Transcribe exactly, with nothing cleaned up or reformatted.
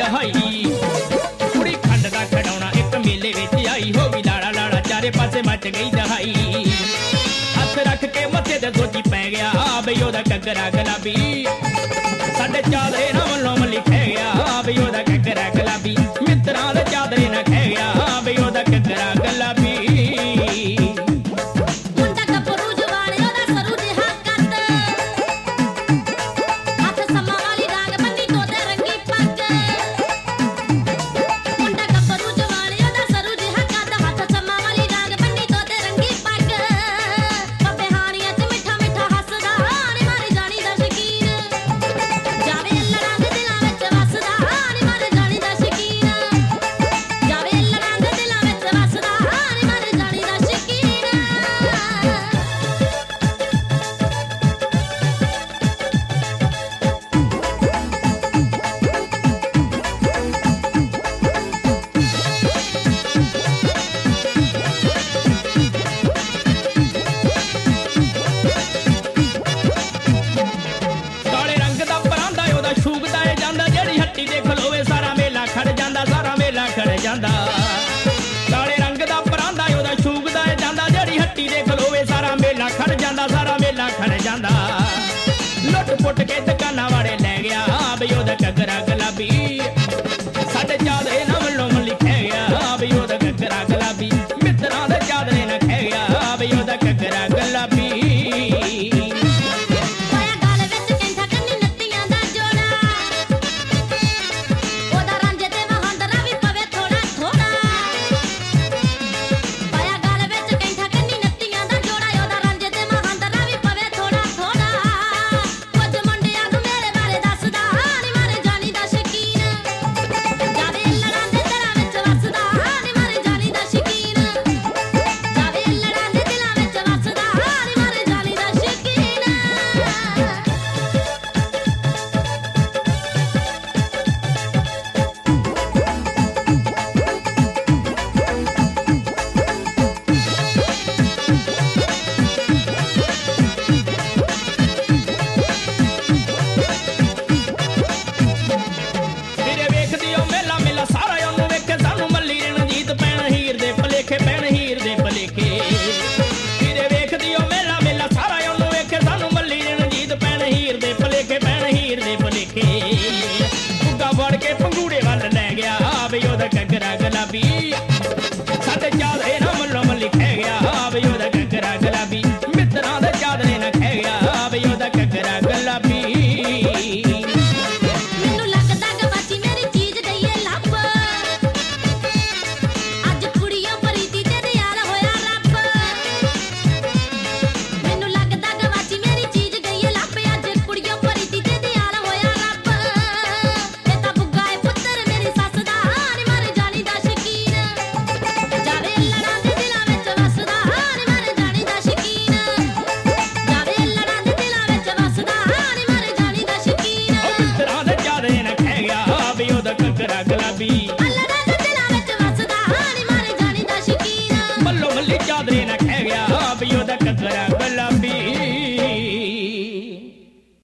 high कुड़ी खंड दा खड़ौना एक मेले विच आई हो गई लाड़ा लाड़ा चारे पासे मच गई दहाई हथ रख के मथे ते सोची पै गया बई ओदा घग्गरा गुलाबी साडे चादरे ना वल्लों लिखे गया बई ओदा घग्गरा गुलाबी मित्रां दे चादरे ना कह गया बई ओदा घग्गरा गुलाबी काले रंग दा परांदा ओदा छूकदा जांदा जेड़ी हट्टी दे खलोवे सारा मेला खड़ जांदा सारा मेला खड़ जांदा लुट पुट के दुकानां वाले ले गया बई ओदा घग्गरा गुलाबी साडे चादरे ना वल्लों लिखे गया बई ओदा घग्गरा गुलाबी मित्रां दे चादरे ना कह गया बई ओदा घग्गरा गुलाबी घग्गरा गुलाबी साडे चादरे ना वल्लों लिखे गया बई ओदा घग्गरा गुलाबी मित्रां दे चादरे ना कह गया बई ओदा घग्गरा गुलाबी घग्गरा गुलाबी